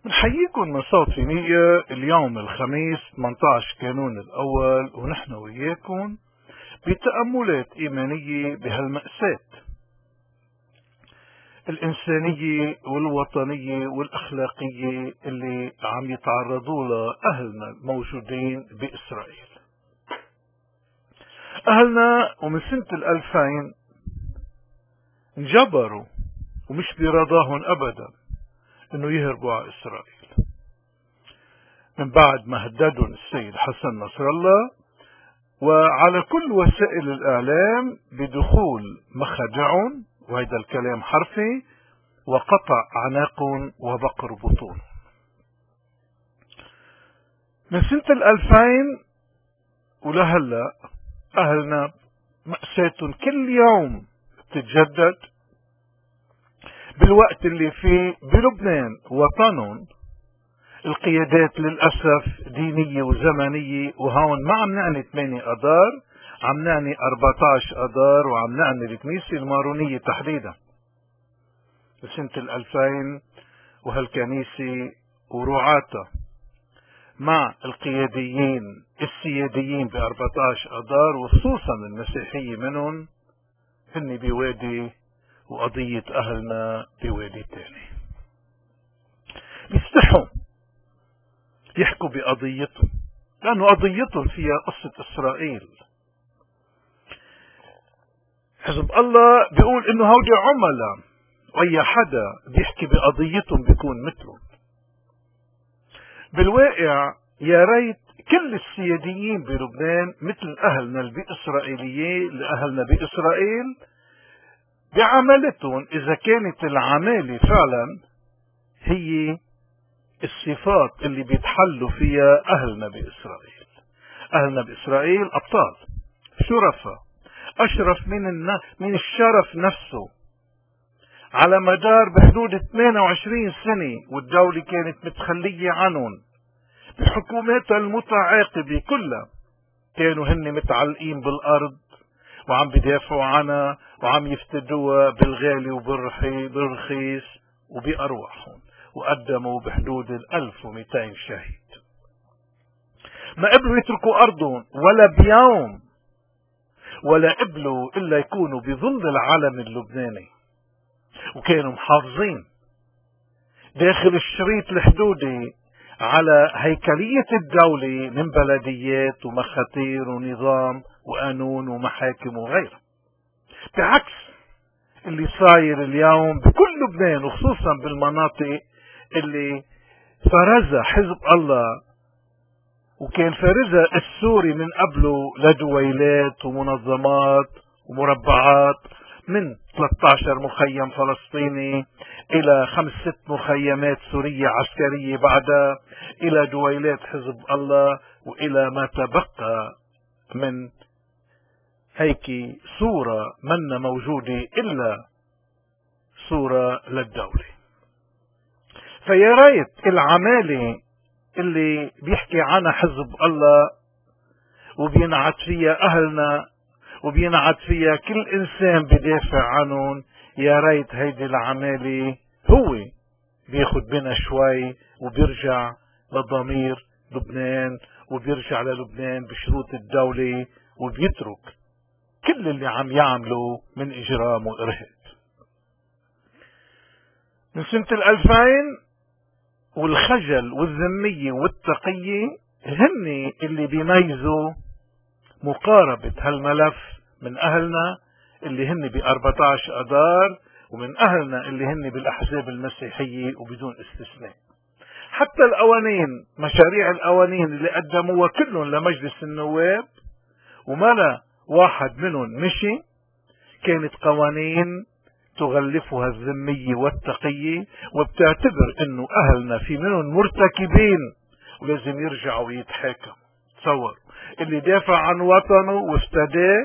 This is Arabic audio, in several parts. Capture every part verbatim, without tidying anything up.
بنحييكم من صوت فينيقيا. اليوم الخميس ثمانية عشر كانون الأول، ونحن وياكم بتأملات إيمانية بهالمأساة الإنسانية والوطنية والأخلاقية اللي عم يتعرضوا لها أهلنا الموجودين بإسرائيل. أهلنا ومن سنة الألفين انجبروا ومش برضاهم أبدا انه يهربوا على إسرائيل من بعد ما هددهم السيد حسن نصر الله، وعلى كل وسائل الإعلام بدخول مخادعهم، وهذا الكلام حرفي، وقطع أعناقهم وبقر بطون. من سنة الألفين ولهلا أهلنا مأساة كل يوم تتجدد، بالوقت اللي فيه بلبنان وطنهم القيادات للأسف دينية وزمنية، وهون ما عم نعني ثمانية أذار، عم نعني أربعة عشر أذار، وعم نعني الكنيسة المارونية تحديدا بسنة الألفين، وهالكنيسة ورعاتها مع القياديين السياديين بأربعة عشر أذار، وخصوصا المسيحية منهم، هن بوادي وقضية أهلنا بوادي تاني. بيستحوا يحكوا بقضيتهم لأنه قضيتهم فيها قصة إسرائيل. حزب الله بيقول إنه هودي عملاء، وأي حدا بيحكي بقضيتهم بيكون مثلهم. بالواقع يا ريت كل السياديين بلبنان مثل أهلنا البإسرائيليين لأهلنا بإسرائيل بعملتهم، إذا كانت العمالة فعلا هي الصفات اللي بيتحلوا فيها أهلنا بإسرائيل. أهلنا بإسرائيل أبطال شرفاء، أشرف من النا... من الشرف نفسه، على مدار بحدود ثمانية وعشرين سنة والدولة كانت متخلية عنهم بحكوماتها المتعاقبة كلها، كانوا هن متعلقين بالأرض وعم بدافعوا عنها وعم يفتدوها بالغالي وبالرخيص وبأرواحهم، وقدموا بحدود الألف ومئتين شهيد. ما قبلوا يتركوا أرضهم ولا بيوم، ولا قبلوا إلا يكونوا بظل العلم اللبناني، وكانوا محافظين داخل الشريط الحدودي على هيكلية الدولة من بلديات ومخاتير ونظام وقانون ومحاكم وغيره، بعكس اللي صاير اليوم بكل لبنان، وخصوصا بالمناطق اللي فرزها حزب الله وكان فرزها السوري من قبله لدويلات ومنظمات ومربعات، من ثلاثة عشر مخيم فلسطيني إلى خمس ست مخيمات سورية عسكرية بعدها، إلى دويلات حزب الله، وإلى ما تبقى من هيك صورة من موجودة إلا صورة للدولة. فيا ريت العمالة اللي بيحكي عنها حزب الله وبينعت فيها أهلنا وبينعت فيها كل إنسان بدافع عنهم، يا ريت هيدي العمالة هو بياخد بنا شوي وبيرجع لضمير لبنان، وبيرجع للبنان بشروط الدولة، وبيترك كل اللي عم يعملوا من إجرام وإرهاب. من سنة الألفين والخجل والذمية والتقية هن اللي بيميزوا مقاربة هالملف من أهلنا اللي هن بأربعة عشر أذار، ومن أهلنا اللي هن بالأحزاب المسيحية وبدون استثناء. حتى القوانين، مشاريع القوانين اللي قدموها كلهم لمجلس النواب وما لا واحد منهم مشي، كانت قوانين تغلفها الذمية والتقية، وبتعتبر انه اهلنا في منهم مرتكبين ولازم يرجعوا يتحاكموا. تصور اللي دافع عن وطنه وافتداه،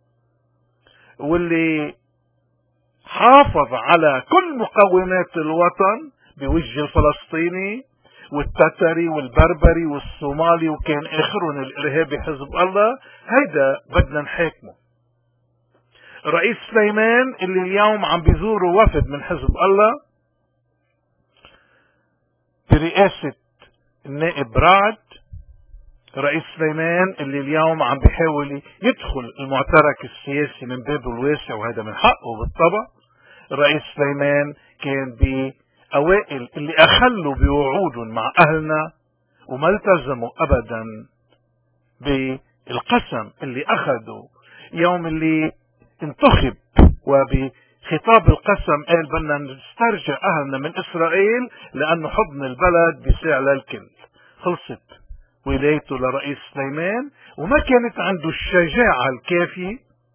واللي حافظ على كل مقومات الوطن بوجه الفلسطيني والتتري والبربري والصومالي، وكان اخرهم الارهابي حزب الله، هيدا بدنا نحاكمه. رئيس سليمان اللي اليوم عم بيزوروا وفد من حزب الله برئاسة النائب رعد، رئيس سليمان اللي اليوم عم بيحاول يدخل المعترك السياسي من بابه الواسع، وهذا من حقه بالطبع. الرئيس سليمان كان بأوائل اللي أخلوا بوعودهم مع أهلنا وما التزموا أبدا بالقسم اللي أخذوا يوم اللي انتخب، وبخطاب القسم قال بدنا نسترجع أهلنا من إسرائيل لأنه حضن البلد بيساع للكل. خلصت ولايته لرئيس سليمان، وما كانت عنده الشجاعة الكافية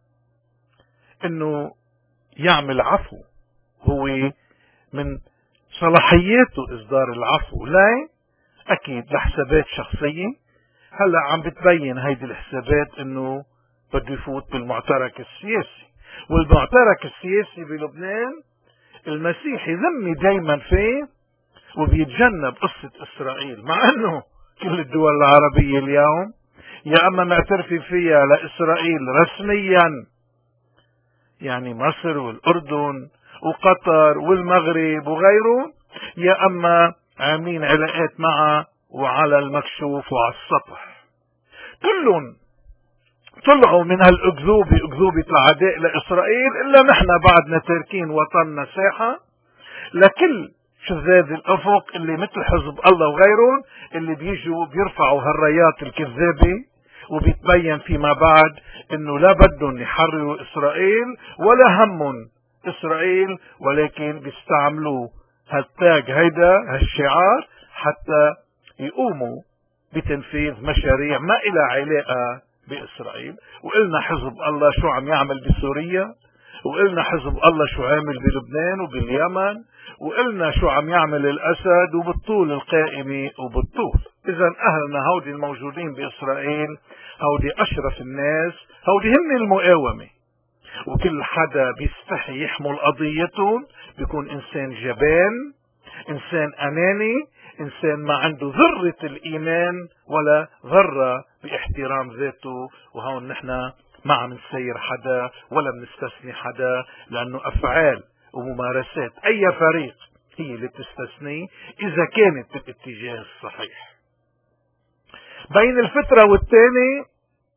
انه يعمل عفو. هو من صلاحياته اصدار العفو، لا اكيد لحسابات شخصية. هلا عم بتبين هيدي الحسابات انه بده يفوت بالمعترك السياسي، والمعترك السياسي بلبنان المسيحي ذمي دايما فيه وبيتجنب قصة اسرائيل، مع انه كل الدول العربية اليوم يا اما معترفة فيها لاسرائيل رسميا، يعني مصر والاردن وقطر والمغرب وغيره، يا اما عاملين علاقات معها وعلى المكشوف وعلى السطح. كلهم طلعوا من هالاكذوبة، اكذوبة العداء لاسرائيل، الا نحن بعدنا تاركين وطننا ساحة لكل شذاذ الافق اللي مثل حزب الله وغيرهم اللي بيجوا بيرفعوا هالرايات الكذابة، وبيتبين فيما بعد انه لا بدهم يحرروا اسرائيل ولا همهم اسرائيل، ولكن بيستعملوا هالتاج هيدا هالشعار حتى يقوموا بتنفيذ مشاريع ما إلها علاقة بإسرائيل. وقلنا حزب الله شو عم يعمل بسوريا، وقلنا حزب الله شو عامل بلبنان وباليمن، وقلنا شو عم يعمل الأسد وبالطول القائمة وبالطول. إذا أهلنا هودي الموجودين بإسرائيل هودي أشرف الناس، هودي هم المقاومة، وكل حدا بيستحي يحمل قضيتهم بيكون إنسان جبان، إنسان أناني، إنسان ما عنده ذرة الإيمان ولا ذرة باحترام ذاته. وهون نحن ما عم نسير حدا ولا بنستثني حدا، لأنه أفعال وممارسات أي فريق هي اللي بتستثني إذا كانت بالاتجاه الصحيح. بين الفترة والتاني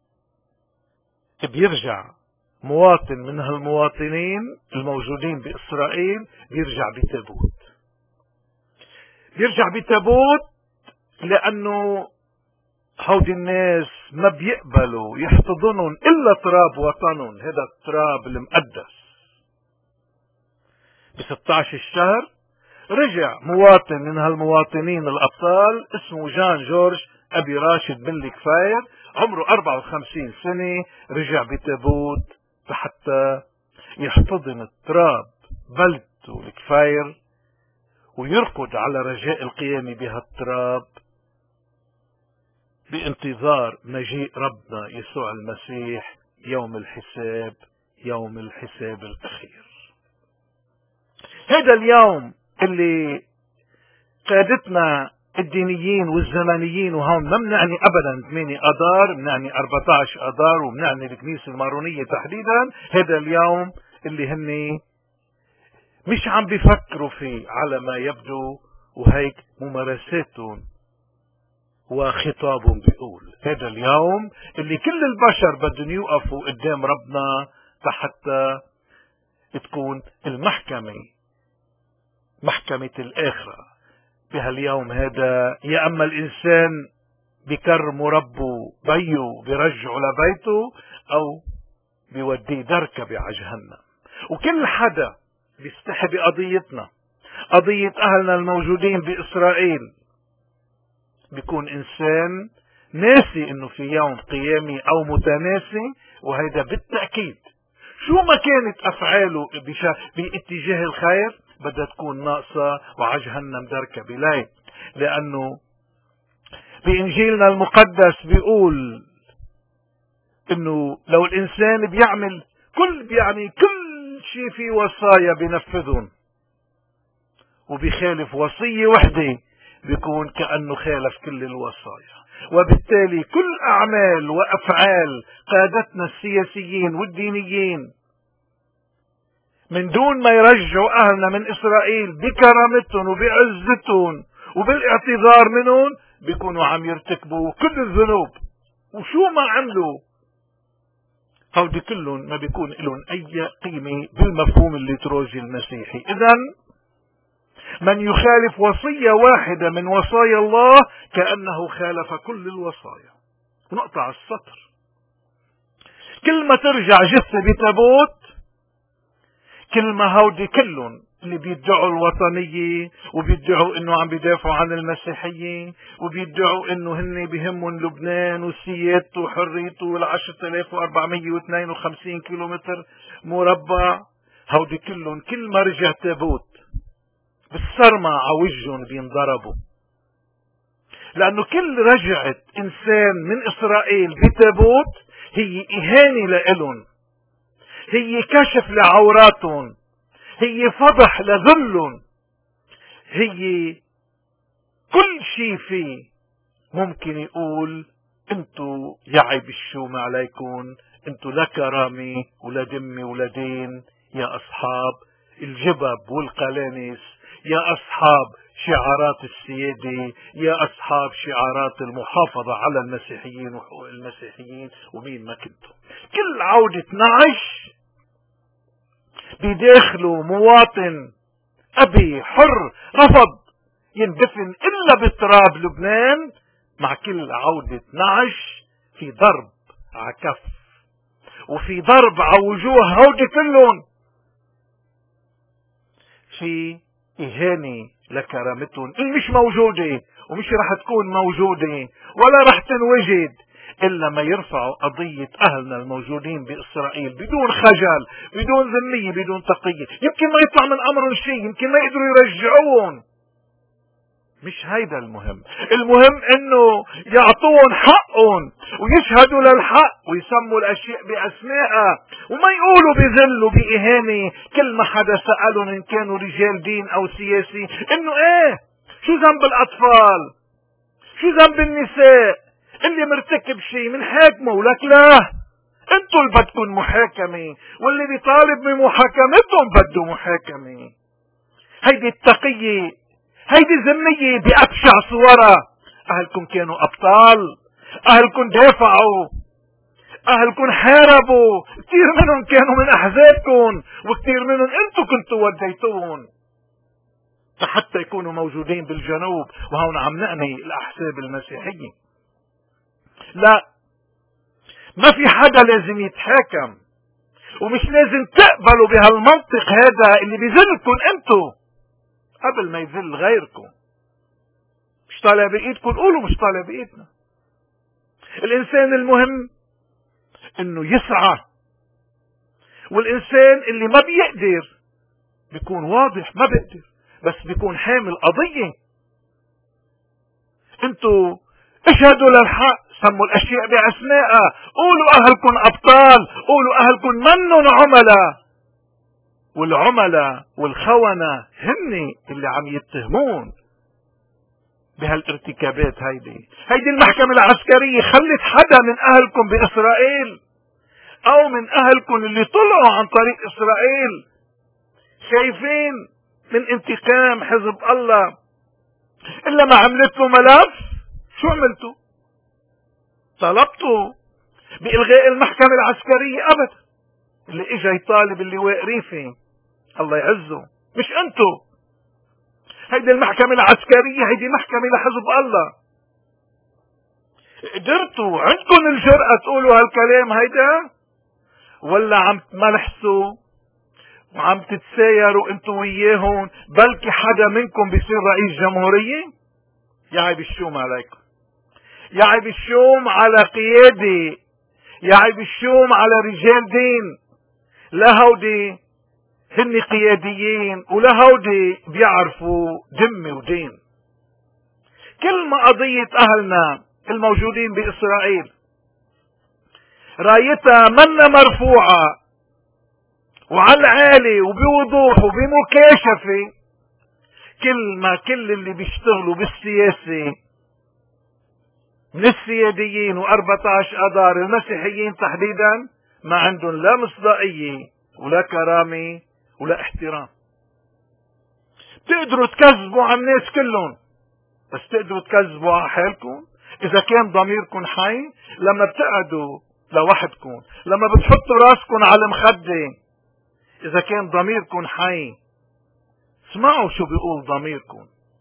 بيرجع مواطن من هالمواطنين الموجودين بإسرائيل بيرجع بتابوت، بيرجع بتابوت لأنه هودي الناس ما بيقبلوا يحتضنون إلا تراب وطنهم، هذا التراب المقدس. بستة عشر الشهر رجع مواطن من هالمواطنين الأبطال اسمه جان جورج أبي راشد بن الكفاير، عمره أربعة وخمسين سنة، رجع بتابوت حتى يحتضن التراب بلدته الكفاير ويرقد على رجاء القيام بهالتراب بانتظار مجيء ربنا يسوع المسيح يوم الحساب، يوم الحساب الأخير. هذا اليوم اللي قادتنا الدينيين والزمانيين، وهون ما بنعني ابدا ثمانية اذار، بنعني أربعة عشر اذار، وبنعني الكنيسة المارونية تحديدا، هذا اليوم اللي هن مش عم بيفكروا فيه على ما يبدو، وهيك ممارساتهم وخطابهم بيقول هذا اليوم اللي كل البشر بدهم يوقفوا قدام ربنا حتى تكون المحكمة محكمة الآخرة بهاليوم هذا. يا أما الإنسان بكرمه ربه بيه بيرجعه لبيته، أو بيوديه دركة على جهنم. وكل حدا بيستحي بقضيتنا، قضية أهلنا الموجودين بإسرائيل، بيكون إنسان ناسي إنه في يوم قيامي أو متناسي، وهيدا بالتأكيد شو ما كانت أفعاله باتجاه الخير بدها تكون ناقصة وعلى جهنم دركة بلاي. لأنه بإنجيلنا المقدس بيقول إنه لو الإنسان بيعمل كل يعني كل شيء في وصايا بينفذهم، وبيخالف وصية وحدة بيكون كأنه خالف كل الوصايا. وبالتالي كل أعمال وأفعال قادتنا السياسيين والدينيين من دون ما يرجعوا أهلنا من إسرائيل بكرامتهم وبعزتهم وبالاعتذار منهم بيكونوا عم يرتكبوا كل الذنوب، وشو ما عملوا هودي كلهم ما بيكون لهم اي قيمة بالمفهوم الليتروجي المسيحي. اذن من يخالف وصية واحدة من وصايا الله كأنه خالف كل الوصايا. ونقطع السطر. كل ما ترجع جثة بتابوت، كل ما هودي كلهم اللي بيدعوا الوطنية وبيدعوا انه عم بيدافعوا عن المسيحية وبيدعوا انه هن بيهمهم لبنان وسيادته وحريته والعشرة آلاف واربعمية واثنين وخمسين كيلومتر مربع، هودي كلهم كل ما رجع تابوت بالصرمة عوجهم بينضربوا. لأنه كل رجعة إنسان من إسرائيل بتابوت هي إهانة لإلهم، هي كشف لعوراتهم، هي فضح لذلهم، هي كل شيء فيه ممكن يقول انتو يعيب الشوم عليكم، انتو لا كرامة ولا دمي ولا دين يا أصحاب الجبب والقلانس، يا أصحاب شعارات السيادة، يا أصحاب شعارات المحافظة على المسيحيين وحقوق المسيحيين ومين ما كنتم. كل عودة نعش بداخله مواطن أبي حر رفض يندفن إلا بتراب لبنان، مع كل عودة نعش في ضرب عكف وفي ضرب عوجوه هودي كلهم، في إهانة لكرامتهم اللي مش موجودة ومش رح تكون موجودة ولا رح تنوجد إلا ما يرفعوا قضية أهلنا الموجودين بإسرائيل بدون خجل، بدون ذمية، بدون تقية. يمكن ما يطلع من أمرهم شيء، يمكن ما يقدروا يرجعوهم، مش هيدا المهم. المهم انه يعطوهم حقهم ويشهدوا للحق ويسموا الاشياء باسمائها، وما يقولوا بذل وبإهانة كل ما حدا سألهم ان كانوا رجال دين او سياسي انه ايه شو ذنب الاطفال، شو ذنب النساء، اللي مرتكب شيء من حاكمه. ولك لا، انتوا اللي بدكم محاكمة، واللي بيطالب بمحاكمتهم بده محاكمة. هيدي التقية، هيدي الذمية بأبشع صورها. أهلكم كانوا أبطال، أهلكم دافعوا، أهلكم حاربوا، كثير منهم كانوا من أحزابكم وكثير منهم أنتم كنتوا وديتوهم حتى يكونوا موجودين بالجنوب. وهون عم نعني الأحزاب المسيحية. لا، ما في حدا لازم يتحاكم، ومش لازم تقبلوا بهالمنطق هذا اللي بيذلكم أنتم قبل ما يذل غيركم. مش طالع بإيدكم قولوا مش طالع بإيدنا. الإنسان المهم إنه يسعى، والإنسان اللي ما بيقدر بيكون واضح ما بيقدر، بس بيكون حامل قضية. انتوا اشهدوا للحق، سموا الأشياء بأسمائها، قولوا أهلكم أبطال، قولوا أهلكم منن عملاء. والعملاء والخونة هن اللي عم يتهمون بهالارتكابات هيدي. هيدي المحكمة العسكرية خلت حدا من أهلكم بإسرائيل أو من أهلكم اللي طلعوا عن طريق إسرائيل خايفين من انتقام حزب الله إلا ما عملتوا ملف؟ شو عملتوا؟ طلبتوا بإلغاء المحكمة العسكرية؟ أبدا. اللي إجا يطالب اللواء ريفي الله يعزه مش أنتوا. هيدي المحكمة العسكرية هيدي محكمة لحزب الله. قدرتوا عندكم الجرأة تقولوا هالكلام هيدا، ولا عم تملحسوا وعم تتسايروا انتوا وياهم بلكي حدا منكم بيصير رئيس جمهورية؟ يعيب الشوم عليكم، يعيب الشوم على قيادة، يعيب الشوم على رجال دين. لا هودي هن قياديين ولا هودي بيعرفوا دم ودين. كل ما قضية أهلنا الموجودين بإسرائيل رايتها منا مرفوعة وعلى العالي وبوضوح وبمكاشفة، كل ما كل اللي بيشتغلوا بالسياسة من السياديين وأربعة عشر أدار المسيحيين تحديدا ما عندهم لا مصداقية ولا كرامة ولا احترام. تقدروا تكذبوا على الناس كلهم بس تقدروا تكذبوا على حالكم؟ إذا كان ضميركم حي لما بتقعدوا لوحدكم، لما بتحطوا راسكم على المخدة، إذا كان ضميركم حي اسمعوا شو بيقول ضميركم.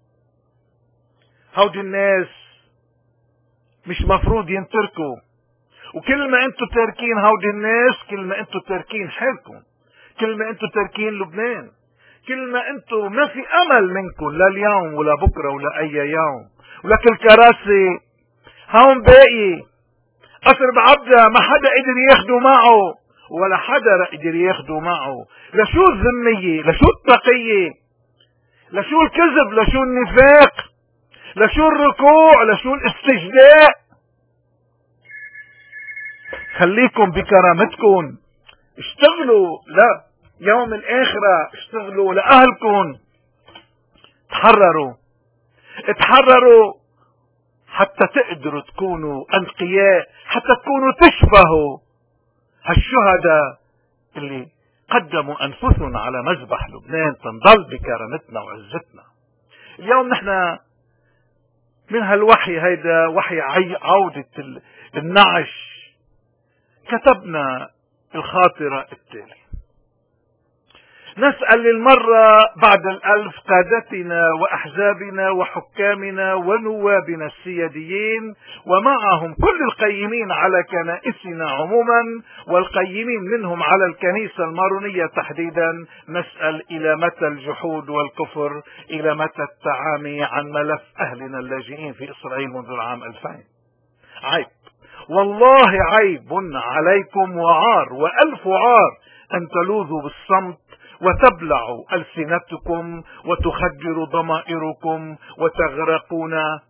هودي الناس مش مفروض ينتركوا، وكل ما انتوا تاركين هودي الناس كل ما انتوا تاركين حالكم، كل ما انتوا تاركين لبنان، كل ما انتوا ما في امل منكم لا اليوم ولا بكره ولا اي يوم. ولك الكراسي هون باقي قصر بعبدة ما حدا قدر ياخده معه ولا حدا قدر ياخده معه. لشو الذمية؟ لشو التقية؟ لشو الكذب؟ لشو النفاق؟ لشو الركوع؟ لشو الاستجداء؟ خليكم بكرامتكم، اشتغلوا لا يوم الآخرة، اشتغلوا لأهلكم، تحرروا اتحرروا حتى تقدروا تكونوا أنقياء، حتى تكونوا تشبهوا هالشهداء اللي قدموا أنفسهم على مذبح لبنان تنضل بكرامتنا وعزتنا. اليوم نحن من هالوحي هيدا وحي عودة النعش كتبنا الخاطرة التالي: نسأل للمرة بعد الألف قادتنا وأحزابنا وحكامنا ونوابنا السياديين ومعهم كل القيمين على كنائسنا عموما والقيمين منهم على الكنيسة المارونية تحديدا، نسأل إلى متى الجحود والكفر؟ إلى متى التعامي عن ملف أهلنا اللاجئين في إسرائيل منذ العام ألفين؟ عيب والله عيب عليكم وعار وألف عار أن تلوذوا بالصمت وتبلعوا ألسنتكم وتخدروا ضمائركم وتغرقون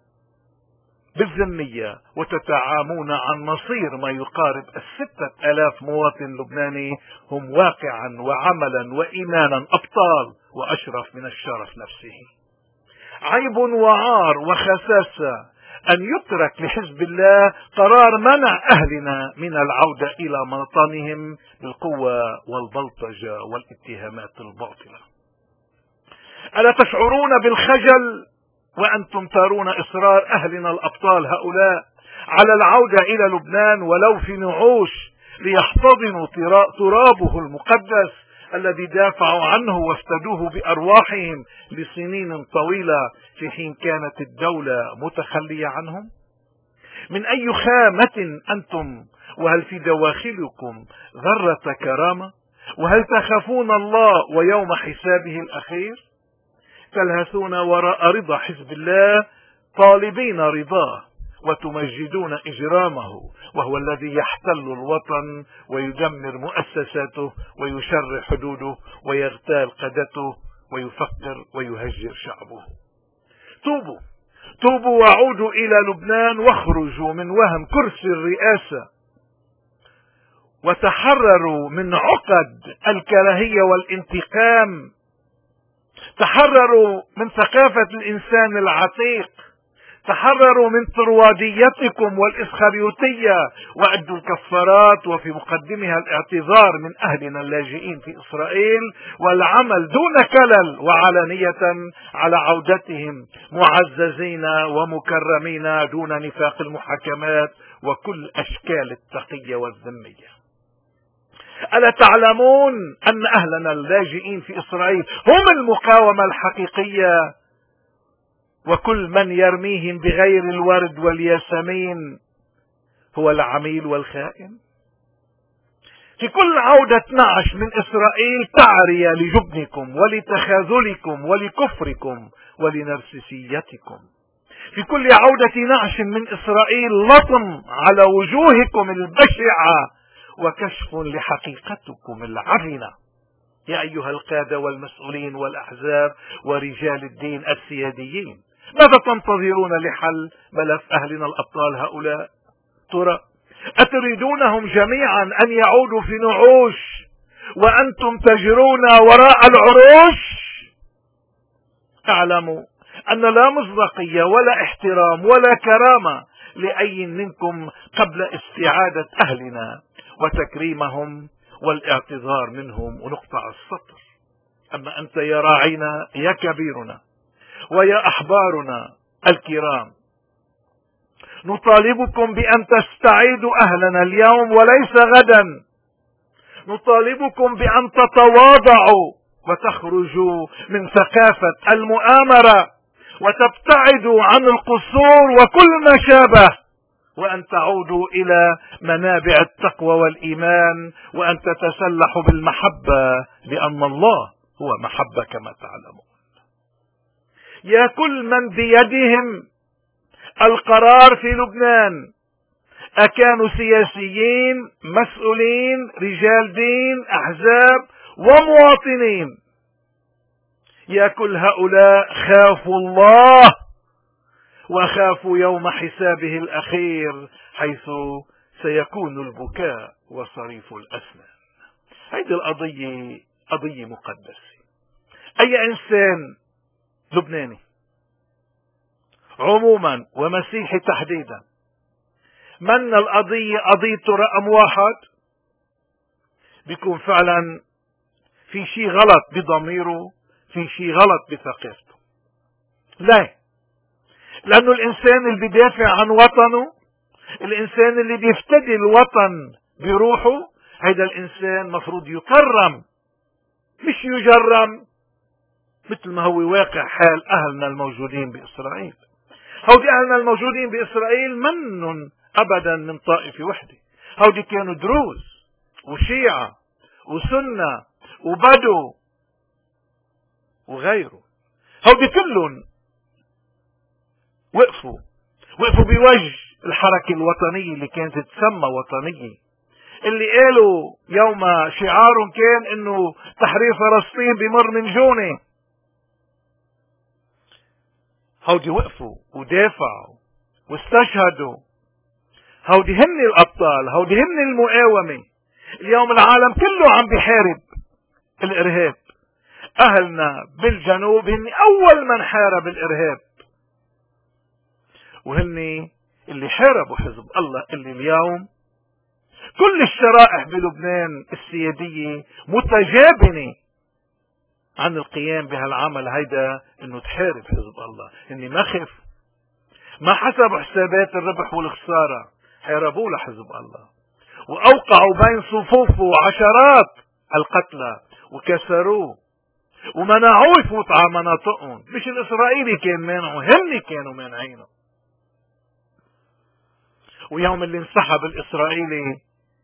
بالذمية وتتعامون عن مصير ما يقارب الستة آلاف مواطن لبناني هم واقعا وعملا وإيمانا أبطال وأشرف من الشرف نفسه. عيب وعار وخساسة أن يترك لحزب الله قرار منع أهلنا من العودة إلى موطنهم بالقوة والبلطجة والاتهامات الباطلة. ألا تشعرون بالخجل وأنتم ترون إصرار أهلنا الأبطال هؤلاء على العودة إلى لبنان ولو في نعوش ليحتضنوا ترابه المقدس الذي دافعوا عنه وافتدوه بأرواحهم لسنين طويلة في حين كانت الدولة متخلية عنهم؟ من أي خامة أنتم؟ وهل في دواخلكم ذرة كرامة؟ وهل تخافون الله ويوم حسابه الأخير؟ تلهثون وراء رضا حزب الله طالبين رضاه وتمجدون إجرامه، وهو الذي يحتل الوطن ويدمر مؤسساته ويشرع حدوده ويغتال قادته ويفكر ويهجر شعبه. توبوا توبوا وعودوا إلى لبنان واخرجوا من وهم كرسي الرئاسة وتحرروا من عقد الكراهية والانتقام. تحرروا من ثقافة الإنسان العتيق، تحرروا من طرواديتكم والإسخريوتية وأدوا الكفارات وفي مقدمها الاعتذار من أهلنا اللاجئين في إسرائيل والعمل دون كلل وعلانية على عودتهم معززين ومكرمين دون نفاق المحاكمات وكل أشكال التقية والذمية. ألا تعلمون أن أهلنا اللاجئين في إسرائيل هم المقاومة الحقيقية وكل من يرميهم بغير الورد والياسمين هو العميل والخائن؟ في كل عودة نعش من إسرائيل تعرية لجبنكم ولتخاذلكم ولكفركم ولنرسسيتكم. في كل عودة نعش من إسرائيل لطم على وجوهكم البشعة وكشف لحقيقتكم العفنة. يا أيها القادة والمسؤولين والأحزاب ورجال الدين السياديين، ماذا تنتظرون لحل ملف أهلنا الأبطال هؤلاء؟ ترى أتريدونهم جميعا أن يعودوا في نعوش وأنتم تجرون وراء العروش؟ اعلموا أن لا مصداقية ولا احترام ولا كرامة لأي منكم قبل استعادة أهلنا وتكريمهم والاعتذار منهم ونقطع السطر. أما أنت يا راعينا يا كبيرنا ويا أحبارنا الكرام، نطالبكم بأن تستعيدوا أهلنا اليوم وليس غدا. نطالبكم بأن تتواضعوا وتخرجوا من ثقافة المؤامرة وتبتعدوا عن القصور وكل ما شابه، وأن تعودوا إلى منابع التقوى والإيمان، وأن تتسلحوا بالمحبة، لأن الله هو محبة كما تعلمون. يا كل من بيدهم القرار في لبنان، أكانوا سياسيين، مسؤولين، رجال دين، أحزاب ومواطنين، يا كل هؤلاء خافوا الله وخافوا يوم حسابه الأخير، حيث سيكون البكاء وصريف الأسنان. هذه القضية قضية مقدسة. أي إنسان لبناني عموما ومسيحي تحديدا من القضية قضيته رقم واحد، بيكون فعلا في شيء غلط بضميره، في شيء غلط بثقافته. لا، لأنه الإنسان اللي بيدافع عن وطنه، الإنسان اللي بيفتدي الوطن بروحه، هذا الإنسان مفروض يكرم مش يجرم، مثل ما هو واقع حال أهلنا الموجودين بإسرائيل. هودي أهلنا الموجودين بإسرائيل منن أبدا من طائفة وحدة، هودي كانوا دروز وشيعة وسنة وبدو وغيره، هودي كلهم وقفوا وقفوا بوجه الحركة الوطنية اللي كانت تسمى وطنية، اللي قالوا يوم شعارهم كان انه تحرير فلسطين بمر من جونة. هودي وقفوا ودافعوا واستشهدوا، هودي هن الابطال، هودي هن المقاومة. اليوم العالم كله عم بيحارب الارهاب، اهلنا بالجنوب هن اول من حارب الارهاب، وهن اللي حاربوا حزب الله، اللي اليوم كل الشرائح بلبنان السيادية متجابنة عن القيام بهالعمل هيدا، انه تحارب حزب الله. اني ما خف، ما حسبوا حسابات الربح والخسارة، حاربوه لحزب الله واوقعوا بين صفوفه عشرات القتلى وكسروه ومنعوه يفوت على مناطقهم. مش الاسرائيلي كان مانعه، هن كانوا مانعينه. ويوم اللي انسحب الاسرائيلي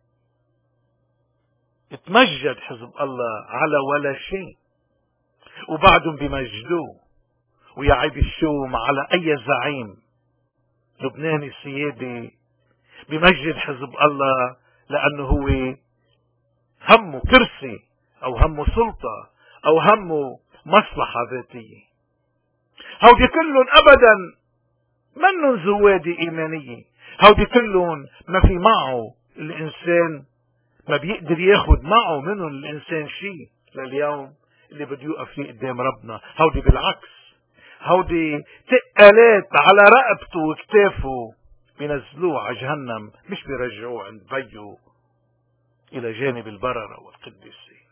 اتمجد حزب الله على ولا شيء، وبعدهم بمجدوه. ويا عيب الشوم على اي زعيم لبناني سيادي بمجد حزب الله، لانه هو همه كرسي او همه سلطة او همه مصلحة ذاتية. هودي كلهم ابدا منن زوادي ايمانية، هودي كلهم ما في معه الانسان، ما بيقدر ياخد معه منهم الانسان شيء لليوم اللي بده يوقف فيه قدام ربنا. هودي بالعكس، هودي تقالات على رقبته وكتافه بينزلوه على جهنم، مش بيرجعوه عند بيه الى جانب البررة والقديسين.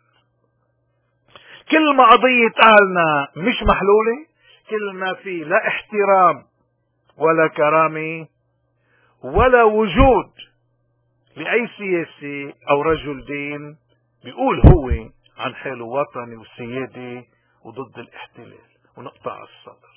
كل ما قضية اهلنا مش محلولة، كل ما في لا احترام ولا كرامة ولا وجود لأي سياسي أو رجل دين بيقول هو عن حاله وطني وسيادي وضد الاحتلال. ونقطع السطر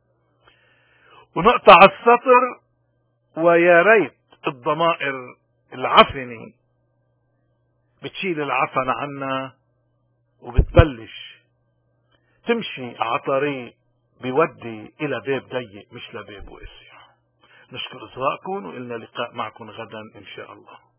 ونقطع السطر ويا ريت الضمائر العفنة بتشيل العفن عنا وبتبلش تمشي على طريق بيودي إلى باب ضيق مش لباب واسع. نشكر إصغائكم وإلنا لقاء معكم غدا إن شاء الله.